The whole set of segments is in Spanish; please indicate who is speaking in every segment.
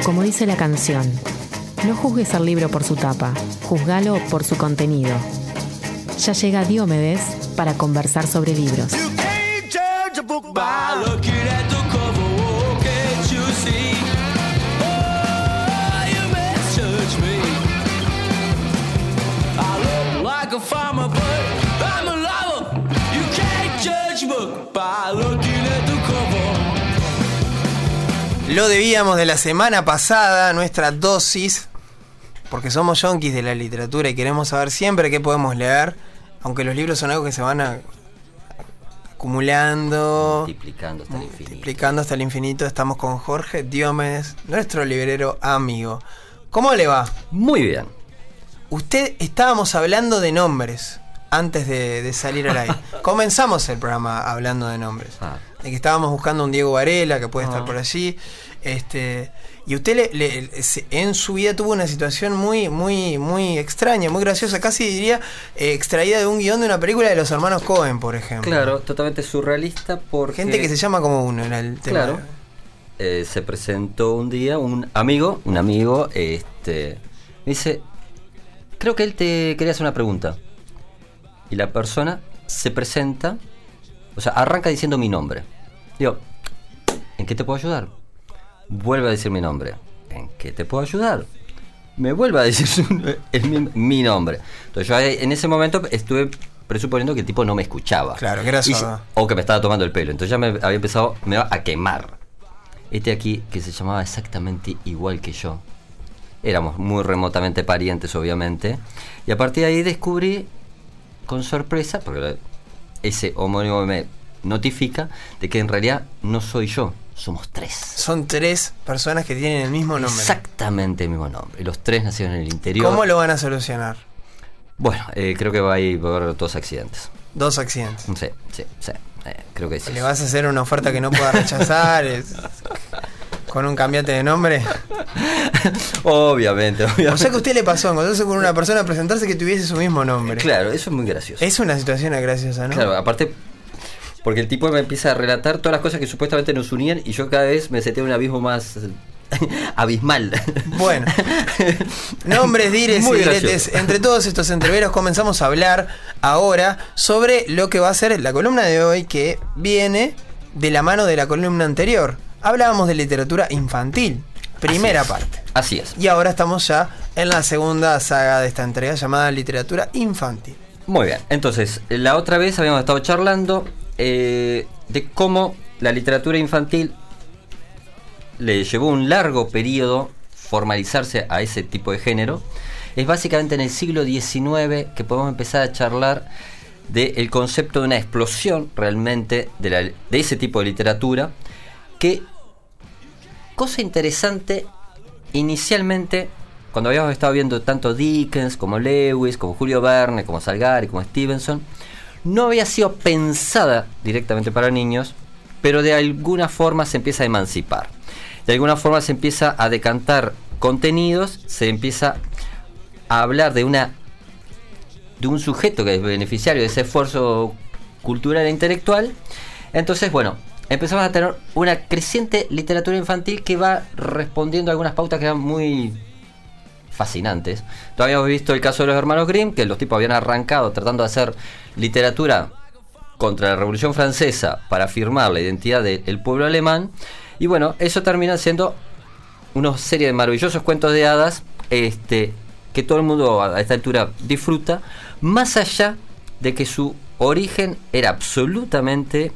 Speaker 1: Como dice la canción, no juzgues al libro por su tapa, juzgalo por su contenido. Ya llega Diomedes para conversar sobre libros.
Speaker 2: Lo debíamos de la semana pasada, nuestra dosis, porque somos yonkis de la literatura y queremos saber siempre qué podemos leer, aunque los libros son algo que se van acumulando, multiplicando hasta el infinito. Estamos con Jorge Diomedes, nuestro librero amigo. ¿Cómo le va?
Speaker 3: Muy bien.
Speaker 2: Estábamos hablando de nombres antes de salir al aire. Comenzamos el programa hablando de nombres. De que estábamos buscando un Diego Varela que puede estar por allí. Y usted en su vida tuvo una situación muy extraña, muy graciosa, casi diría extraída de un guión de una película de los hermanos Coen, por ejemplo.
Speaker 3: Claro, totalmente surrealista porque...
Speaker 2: Gente que se llama como uno era el tema.
Speaker 3: Claro. Se presentó un día un amigo, me dice, creo que él te quería hacer una pregunta. Y la persona se presenta, o sea, arranca diciendo mi nombre. Digo, ¿en qué te puedo ayudar? Vuelve a decir mi nombre. ¿En qué te puedo ayudar? Me vuelve a decir mi nombre. Entonces yo en ese momento estuve presuponiendo que el tipo no me escuchaba.
Speaker 2: Claro, que era sordo.
Speaker 3: O que me estaba tomando el pelo. Entonces ya me había empezado a quemar. Aquí, que se llamaba exactamente igual que yo. Éramos muy remotamente parientes, obviamente. Y a partir de ahí descubrí, con sorpresa, porque ese homónimo me notifica de que en realidad no soy yo. Somos 3.
Speaker 2: Son 3 personas que tienen el mismo nombre.
Speaker 3: Exactamente el mismo nombre. Y los 3 nacieron en el interior.
Speaker 2: ¿Cómo lo van a solucionar?
Speaker 3: Bueno, creo que va a haber 2 accidentes.
Speaker 2: 2 accidentes.
Speaker 3: Sí. Creo que sí.
Speaker 2: ¿Le vas a hacer una oferta que no pueda rechazar con un cambiante de nombre?
Speaker 3: Obviamente.
Speaker 2: O sea que a usted le pasó encontrarse con una persona a presentarse que tuviese su mismo nombre.
Speaker 3: Claro, eso es muy gracioso.
Speaker 2: Es una situación graciosa, ¿no?
Speaker 3: Claro, aparte... Porque el tipo me empieza a relatar todas las cosas que supuestamente nos unían y yo cada vez me senté en un abismo más abismal.
Speaker 2: Bueno, nombres, dires y diretes. Entre todos estos entreveros comenzamos a hablar ahora sobre lo que va a ser la columna de hoy, que viene de la mano de la columna anterior. Hablábamos de literatura infantil, primera parte.
Speaker 3: Así es.
Speaker 2: Y ahora estamos ya en la segunda saga de esta entrega llamada literatura infantil.
Speaker 3: Muy bien, entonces la otra vez habíamos estado charlando de cómo la literatura infantil le llevó un largo periodo formalizarse a ese tipo de género. Es básicamente en el siglo XIX que podemos empezar a charlar del concepto de una explosión realmente de ese tipo de literatura, que, cosa interesante, inicialmente, cuando habíamos estado viendo tanto Dickens como Lewis, como Julio Verne, como Salgari, como Stevenson, no había sido pensada directamente para niños, pero de alguna forma se empieza a emancipar. De alguna forma se empieza a decantar contenidos, se empieza a hablar de un sujeto que es beneficiario de ese esfuerzo cultural e intelectual. Entonces, bueno, empezamos a tener una creciente literatura infantil que va respondiendo a algunas pautas que eran muy fascinantes. Todavía hemos visto el caso de los hermanos Grimm, que los tipos habían arrancado tratando de hacer literatura contra la Revolución Francesa para afirmar la identidad del pueblo alemán. Y bueno, eso termina siendo una serie de maravillosos cuentos de hadas que todo el mundo a esta altura disfruta, más allá de que su origen era absolutamente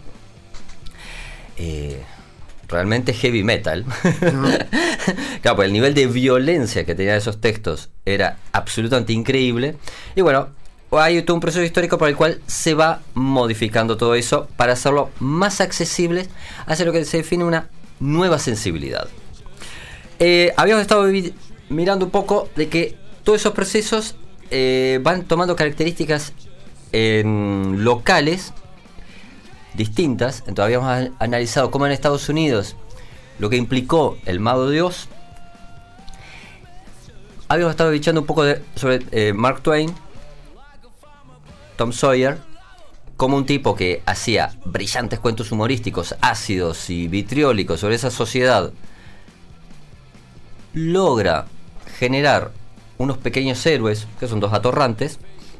Speaker 3: realmente heavy metal. Claro, pues el nivel de violencia que tenían esos textos era absolutamente increíble. Y bueno, hay todo un proceso histórico por el cual se va modificando todo eso para hacerlo más accesible hacia lo que se define una nueva sensibilidad. Habíamos estado mirando un poco de que todos esos procesos van tomando características locales distintas. Entonces habíamos analizado cómo en Estados Unidos lo que implicó el Mago de Oz. Habíamos estado bichando un poco sobre Mark Twain, Tom Sawyer, como un tipo que hacía brillantes cuentos humorísticos, ácidos y vitriólicos sobre esa sociedad logra generar unos pequeños héroes, que son dos atorrantes,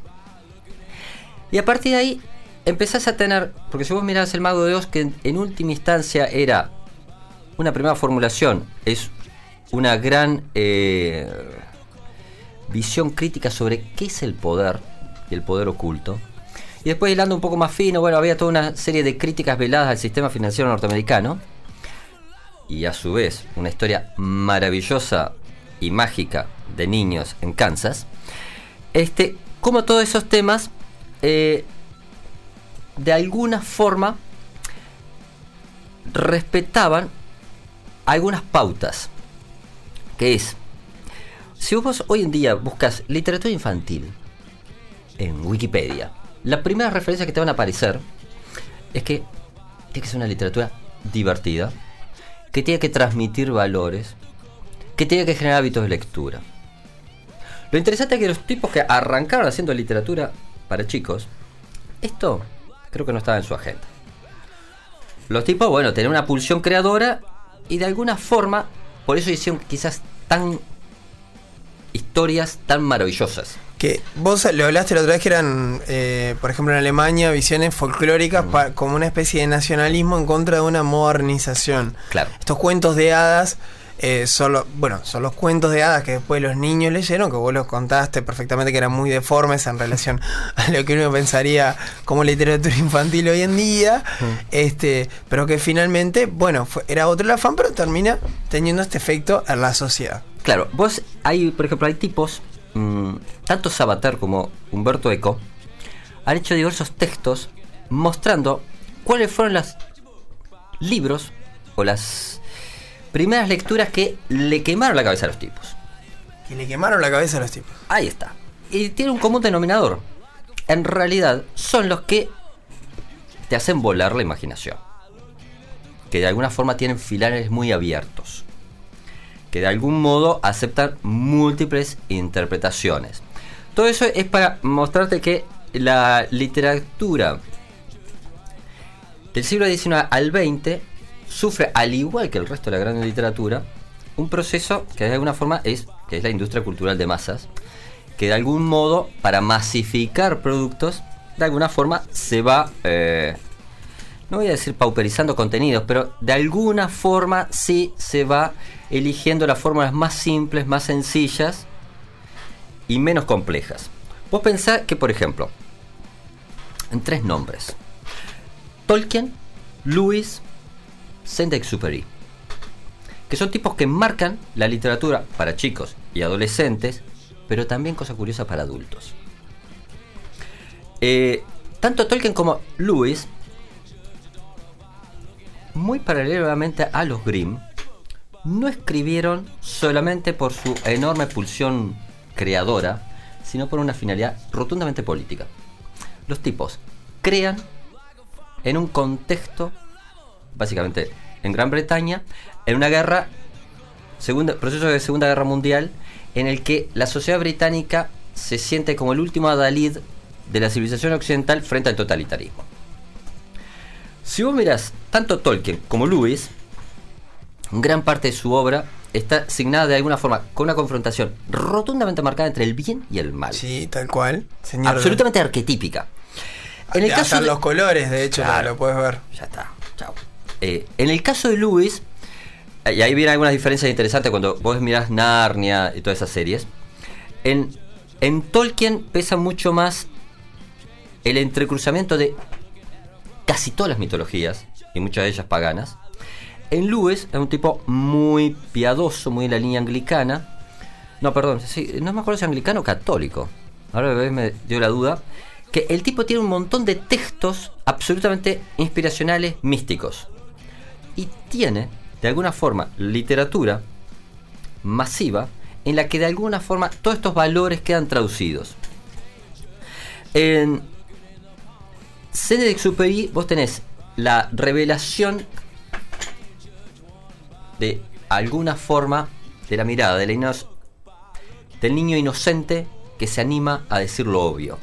Speaker 3: y a partir de ahí empezás a tener, porque si vos mirás el Mago de Oz, que en última instancia era una primera formulación, es una gran visión crítica sobre qué es el poder y el poder oculto. Y después, hilando un poco más fino, bueno, había toda una serie de críticas veladas al sistema financiero norteamericano, y a su vez una historia maravillosa y mágica de niños en Kansas. Como todos esos temas de alguna forma respetaban algunas pautas, que es, si vos hoy en día buscas literatura infantil en Wikipedia, la primera referencia que te van a aparecer es que tiene que ser una literatura divertida, que tiene que transmitir valores, que tiene que generar hábitos de lectura. Lo interesante es que los tipos que arrancaron haciendo literatura para chicos, esto creo que no estaba en su agenda. Los tipos, bueno, tenían una pulsión creadora y de alguna forma, por eso hicieron quizás historias tan maravillosas. Que vos lo hablaste la otra vez, que eran, por ejemplo, en Alemania, visiones folclóricas como una especie de nacionalismo en contra de una modernización. Claro. Estos cuentos de hadas son los cuentos de hadas que después los niños leyeron, que vos los contaste perfectamente, que eran muy deformes en relación a lo que uno pensaría como literatura infantil hoy en día, pero que finalmente, era otro el afán, pero termina teniendo este efecto en la sociedad. Claro, por ejemplo, hay tipos, tanto Sabater como Umberto Eco, han hecho diversos textos mostrando cuáles fueron los libros o las primeras lecturas que le quemaron la cabeza a los tipos. Que le quemaron la cabeza a los tipos. Ahí está. Y tiene un común denominador. En realidad son los que te hacen volar la imaginación. Que de alguna forma tienen filares muy abiertos. Que de algún modo aceptan múltiples interpretaciones. Todo eso es para mostrarte que la literatura del siglo XIX al XX sufre, al igual que el resto de la gran literatura, un proceso que de alguna forma que es la industria cultural de masas, que de algún modo, para masificar productos, de alguna forma se va, no voy a decir pauperizando contenidos, pero de alguna forma sí se va eligiendo las fórmulas más simples, más sencillas y menos complejas. Vos pensás que, por ejemplo, en 3 nombres: Tolkien, Lewis, Saint-Exupéry, que son tipos que marcan la literatura para chicos y adolescentes, pero también, cosa curiosa, para adultos. Tanto Tolkien como Lewis, muy paralelamente a los Grimm, no escribieron solamente por su enorme pulsión creadora, sino por una finalidad rotundamente política. Los tipos crean en un contexto, básicamente en Gran Bretaña, en una guerra, proceso de Segunda Guerra Mundial, en el que la sociedad británica se siente como el último adalid de la civilización occidental frente al totalitarismo. Si vos mirás tanto Tolkien como Lewis, gran parte de su obra está signada de alguna forma con una confrontación rotundamente marcada entre el bien y el mal. Sí, tal cual, señor. Absolutamente arquetípica. En el caso de los colores, de hecho, claro, lo puedes ver. Ya está, chao. En el caso de Lewis, y ahí vienen algunas diferencias interesantes cuando vos mirás Narnia y todas esas series. En Tolkien pesa mucho más el entrecruzamiento de casi todas las mitologías, y muchas de ellas paganas. En Lewis es un tipo muy piadoso, muy en la línea anglicana. No, perdón, sí, no me acuerdo si es anglicano o católico. Ahora me dio la duda. Que el tipo tiene un montón de textos absolutamente inspiracionales, místicos. Y tiene, de alguna forma, literatura masiva en la que de alguna forma todos estos valores quedan traducidos. En Saint-Exupéry vos tenés la revelación de alguna forma de la mirada del niño inocente que se anima a decir lo obvio.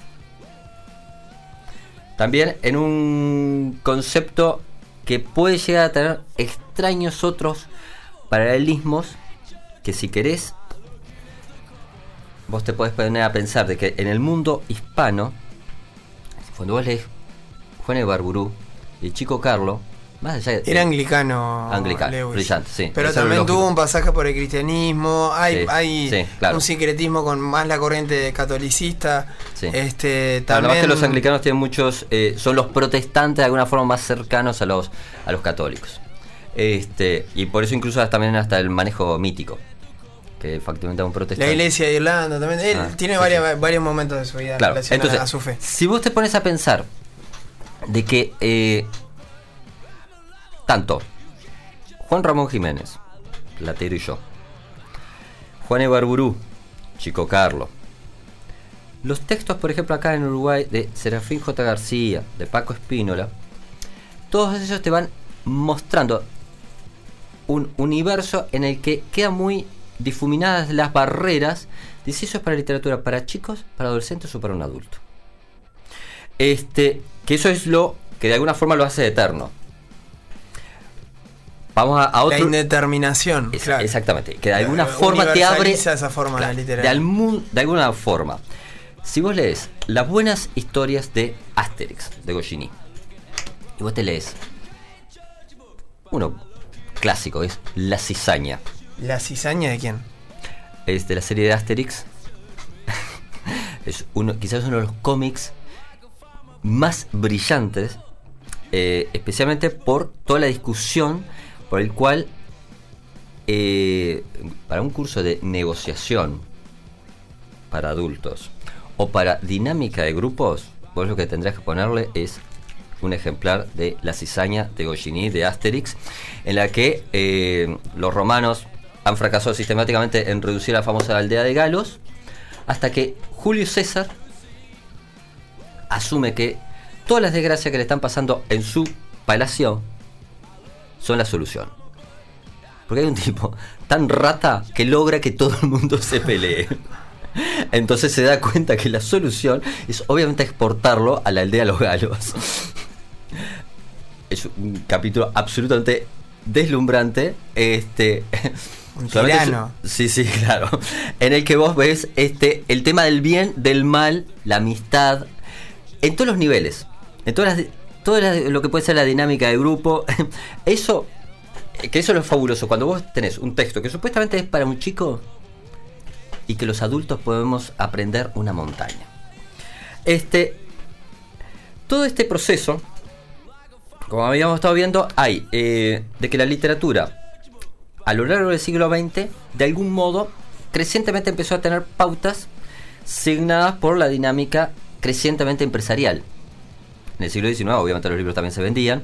Speaker 3: También en un concepto que puede llegar a tener extraños otros paralelismos que si querés, vos te podés poner a pensar de que en el mundo hispano, cuando vos lees Juan Ibarburu y el Chico Carlo, más allá de,
Speaker 2: era anglicano,
Speaker 3: Lewis. Brillante, sí.
Speaker 2: Pero también tuvo un pasaje por el cristianismo. Hay
Speaker 3: claro,
Speaker 2: un sincretismo con más la corriente catolicista.
Speaker 3: Sí.
Speaker 2: También...
Speaker 3: Además que los anglicanos tienen muchos, son los protestantes de alguna forma más cercanos a los católicos. Y por eso incluso también hasta el manejo mítico, que efectivamente es un protestante.
Speaker 2: La iglesia de Irlanda también. Él tiene varios momentos de su vida,
Speaker 3: claro,
Speaker 2: relacionados
Speaker 3: entonces,
Speaker 2: a su fe.
Speaker 3: Si vos te pones a pensar de que tanto Juan Ramón Jiménez, Platero y yo, Juan Ibarburu, Chico Carlo, los textos, por ejemplo, acá en Uruguay de Serafín J. García, de Paco Espínola, todos ellos te van mostrando un universo en el que quedan muy difuminadas las barreras de si eso es para literatura para chicos, para adolescentes o para un adulto. Que eso es lo que de alguna forma lo hace eterno. Vamos a otro.
Speaker 2: La indeterminación. Claro.
Speaker 3: Exactamente. Que de alguna forma te abre.
Speaker 2: Esa forma, claro, la literatura.
Speaker 3: De alguna forma. Si vos lees las buenas historias de Asterix, de Goscinny, y vos te lees uno clásico, es La Cizaña.
Speaker 2: ¿La Cizaña de quién?
Speaker 3: Es de la serie de Asterix. Es quizás uno de los cómics más brillantes, especialmente por toda la discusión por el cual para un curso de negociación para adultos o para dinámica de grupos, vos lo que tendrás que ponerle es un ejemplar de La Cizaña de Goscinny, de Asterix, en la que los romanos han fracasado sistemáticamente en reducir la famosa aldea de Galos, hasta que Julio César asume que todas las desgracias que le están pasando en su palacio son la solución. Porque hay un tipo tan rata que logra que todo el mundo se pelee. Entonces se da cuenta que la solución es obviamente exportarlo a la aldea de los galos. Es un capítulo absolutamente deslumbrante.
Speaker 2: Un tirano.
Speaker 3: Sí, claro. En el que vos ves el tema del bien, del mal, la amistad, en todos los niveles, en todo lo que puede ser la dinámica de grupo. Eso es lo fabuloso. Cuando vos tenés un texto que supuestamente es para un chico y que los adultos podemos aprender una montaña. Todo este proceso, como habíamos estado viendo, hay de que la literatura a lo largo del siglo XX, de algún modo, crecientemente empezó a tener pautas signadas por la dinámica crecientemente empresarial. En el siglo XIX, obviamente, los libros también se vendían,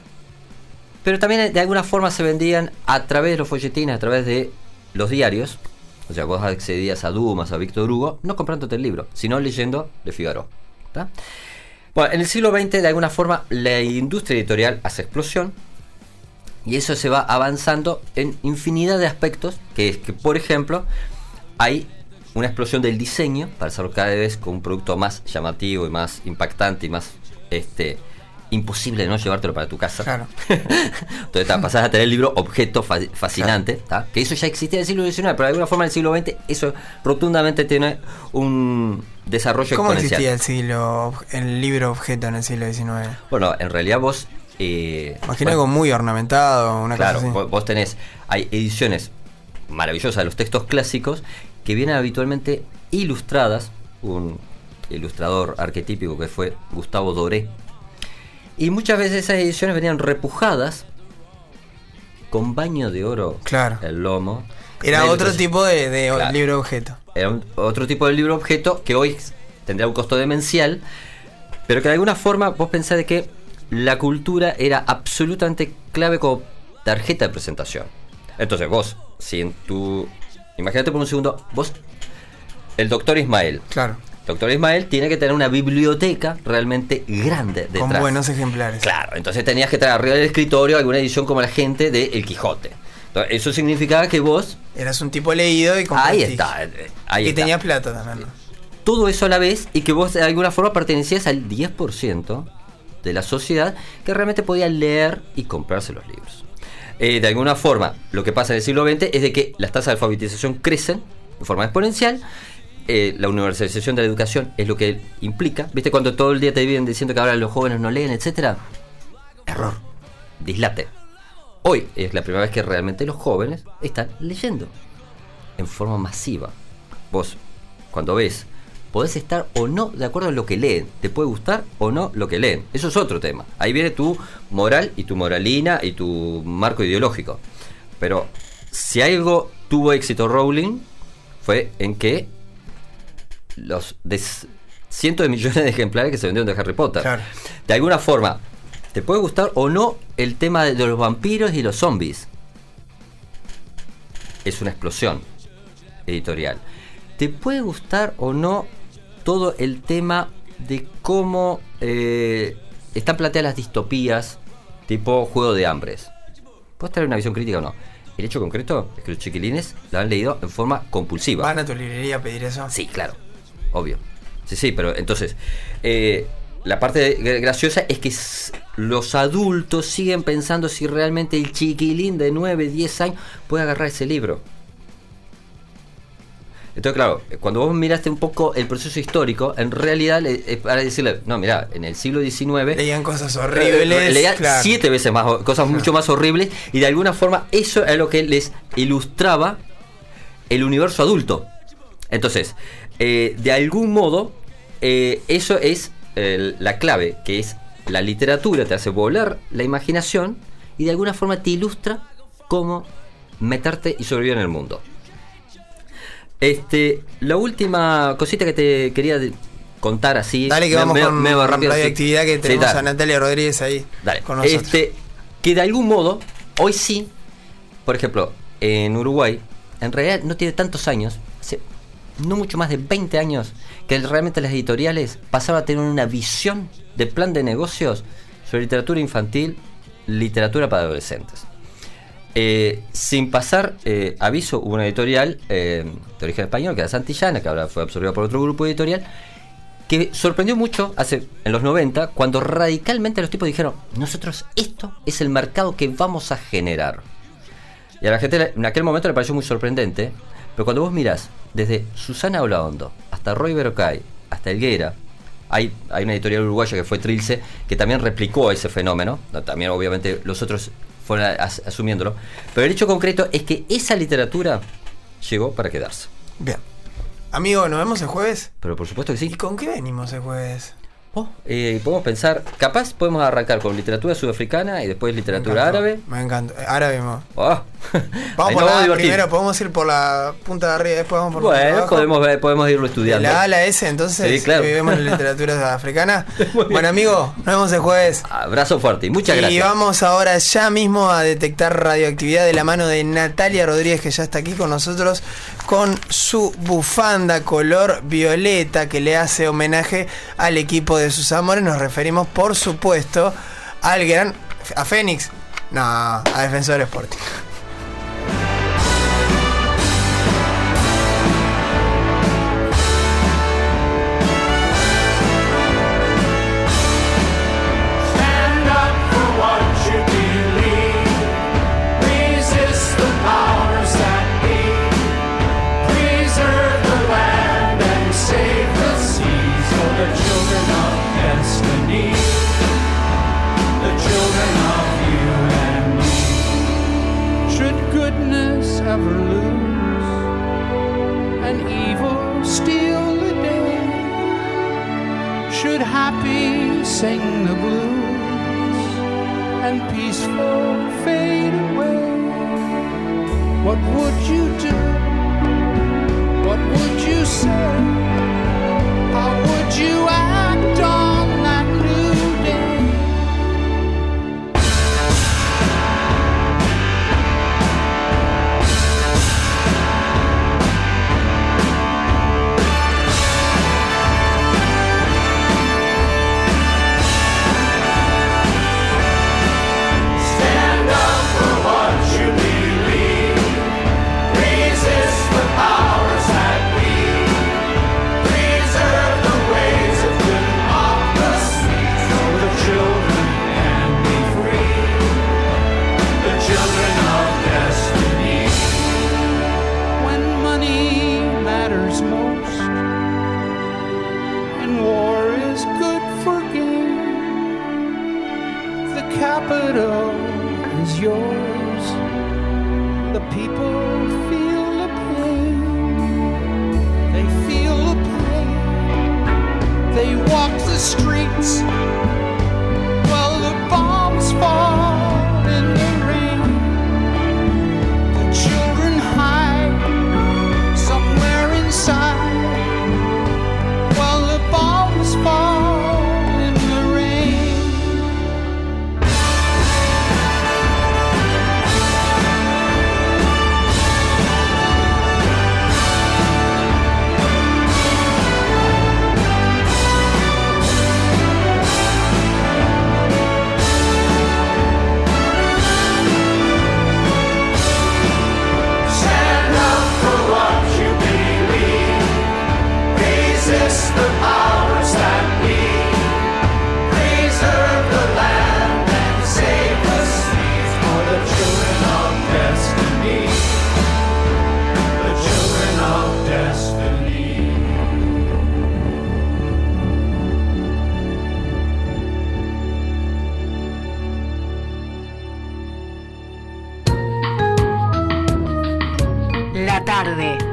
Speaker 3: pero también de alguna forma se vendían a través de los folletines, a través de los diarios. O sea, vos accedías a Dumas, a Víctor Hugo, no comprándote el libro, sino leyendo Le Figaro. ¿Tá? Bueno, en el siglo XX, de alguna forma, la industria editorial hace explosión. Y eso se va avanzando en infinidad de aspectos, que es que, por ejemplo, hay una explosión del diseño para hacerlo cada vez con un producto más llamativo y más impactante y más imposible de no llevártelo para tu casa.
Speaker 2: Claro.
Speaker 3: Entonces pasás a tener el libro objeto fascinante, claro, que eso ya existía en el siglo XIX, pero de alguna forma en el siglo XX eso rotundamente tiene un desarrollo exponencial.
Speaker 2: ¿Cómo existía el libro objeto en el siglo XIX?
Speaker 3: Bueno, en realidad vos...
Speaker 2: imagino algo muy ornamentado, una
Speaker 3: claro,
Speaker 2: cosa así.
Speaker 3: Vos tenés, hay ediciones maravillosas de los textos clásicos que vienen habitualmente ilustradas, un ilustrador arquetípico que fue Gustavo Doré, y muchas veces esas ediciones venían repujadas con baño de oro,
Speaker 2: claro,
Speaker 3: el lomo.
Speaker 2: Era otro tipo de
Speaker 3: claro,
Speaker 2: libro objeto.
Speaker 3: Era otro tipo de libro objeto que hoy tendría un costo demencial, pero que de alguna forma vos pensás de que la cultura era absolutamente clave como tarjeta de presentación. Entonces vos, si en tu... Imagínate por un segundo, vos, el doctor Ismael.
Speaker 2: Claro.
Speaker 3: Doctor Ismael tiene que tener una biblioteca realmente grande detrás.
Speaker 2: Con buenos ejemplares.
Speaker 3: Claro, entonces tenías que traer arriba del escritorio alguna edición como la gente de El Quijote. Entonces, eso significaba que vos...
Speaker 2: Eras un tipo leído y con
Speaker 3: ahí
Speaker 2: prestigio.
Speaker 3: está. Ahí
Speaker 2: y
Speaker 3: está.
Speaker 2: tenías plata también, ¿no?
Speaker 3: Todo eso a la vez y que vos de alguna forma pertenecías al 10% de la sociedad que realmente podía leer y comprarse los libros. de alguna forma, lo que pasa en el siglo XX es de que las tasas de alfabetización crecen de forma exponencial. La universalización de la educación es lo que implica. ¿Viste cuando todo el día te viven diciendo que ahora los jóvenes no leen, etcétera? Error. Dislate. Hoy es la primera vez que realmente los jóvenes están leyendo en forma masiva. Vos, cuando ves, podés estar o no de acuerdo en lo que leen. Te puede gustar o no lo que leen. Eso es otro tema. Ahí viene tu moral y tu moralina y tu marco ideológico. Pero si algo tuvo éxito Rowling fue en que los cientos de millones de ejemplares que se vendieron de Harry Potter. Claro. De alguna forma, te puede gustar o no el tema de los vampiros y los zombies. Es una explosión editorial. Te puede gustar o no todo el tema de cómo están planteadas las distopías, tipo Juego de Hambres. ¿Puedes traer una visión crítica o no? El hecho concreto es que los chiquilines lo han leído en forma compulsiva.
Speaker 2: ¿Van a tu librería a pedir eso?
Speaker 3: Sí, claro. Obvio. Sí, pero entonces la parte graciosa es que los adultos siguen pensando si realmente el chiquilín de 9, 10 años puede agarrar ese libro. Entonces, claro, cuando vos miraste un poco el proceso histórico, en realidad es para decirle, no, mirá, en el siglo XIX
Speaker 2: leían cosas horribles,
Speaker 3: leían 7 veces más, cosas mucho más horribles, y de alguna forma eso es lo que les ilustraba el universo adulto. Entonces, de algún modo, eso es la clave, que es la literatura te hace volar la imaginación y de alguna forma te ilustra cómo meterte y sobrevivir en el mundo. La última cosita que te quería contar así.
Speaker 2: Dale, que vamos con radioactividad, que tenemos a Natalia Rodríguez ahí.
Speaker 3: Dale.
Speaker 2: Con nosotros.
Speaker 3: Que de algún modo, hoy sí, por ejemplo, en Uruguay, en realidad no tiene tantos años, hace no mucho más de 20 años, que realmente las editoriales pasaron a tener una visión de plan de negocios sobre literatura infantil, literatura para adolescentes. Sin pasar aviso, hubo una editorial de origen español, que era Santillana, que ahora fue absorbida por otro grupo editorial, que sorprendió mucho en los 90, cuando radicalmente los tipos dijeron, nosotros esto es el mercado que vamos a generar. Y a la gente en aquel momento le pareció muy sorprendente, pero cuando vos mirás desde Susana Olaondo hasta Roy Berocay, hasta Helguera, hay una editorial uruguaya que fue Trilce, que también replicó ese fenómeno, también obviamente los otros fueron asumiéndolo, pero el hecho concreto es que esa literatura llegó para quedarse.
Speaker 2: Bien. Amigo, ¿nos vemos el jueves?
Speaker 3: Pero por supuesto que sí.
Speaker 2: ¿Y con qué venimos el jueves?
Speaker 3: Podemos pensar, capaz podemos arrancar con literatura sudafricana y después literatura árabe.
Speaker 2: Me encanta, árabe mismo.
Speaker 3: Vamos
Speaker 2: por la primero, podemos ir por la punta de arriba, después vamos por
Speaker 3: la abajo. Podemos irlo estudiando.
Speaker 2: De la A a la S, entonces, sí, claro. Vivimos en la literatura africana. Bueno, amigo, nos vemos el jueves.
Speaker 3: Abrazo fuerte y muchas gracias.
Speaker 2: Y vamos ahora ya mismo a detectar radioactividad de la mano de Natalia Rodríguez, que ya está aquí con nosotros, con su bufanda color violeta que le hace homenaje al equipo de sus amores. Nos referimos, por supuesto, a Fénix, no, a Defensor Sporting.
Speaker 4: Happy sing the blues and peaceful fade away. What would you do? What would you say? How would you act on that new day?
Speaker 5: Powers that be, preserve the ways of
Speaker 4: the people feel the pain. They feel the pain. They walk the streets while the bombs fall in the rain. The children hide somewhere inside while the bombs fall in the rain.
Speaker 5: Resist the powers that be. Preserve the land and save the seas for the children of destiny. The children of destiny.
Speaker 1: La tarde.